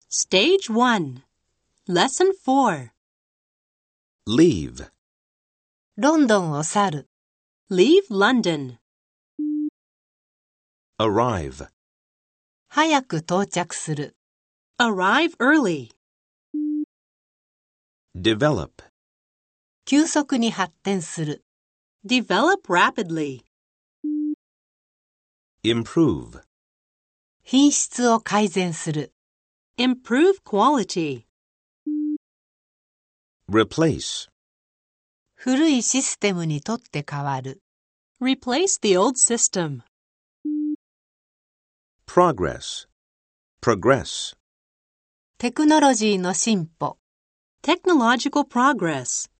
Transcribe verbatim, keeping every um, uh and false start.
Stage one. Lesson four. Leave. ロンドンを去る。 Leave London. Arrive. 早く到着する。 Arrive early. Develop. 急速に発展する。 Develop rapidly. Improve. 品質を改善する。 Improve quality. Replace. 古いシステムにとって変わる。 Replace the old system. Progress. Progress. テクノロジーの進歩。 Technological progress.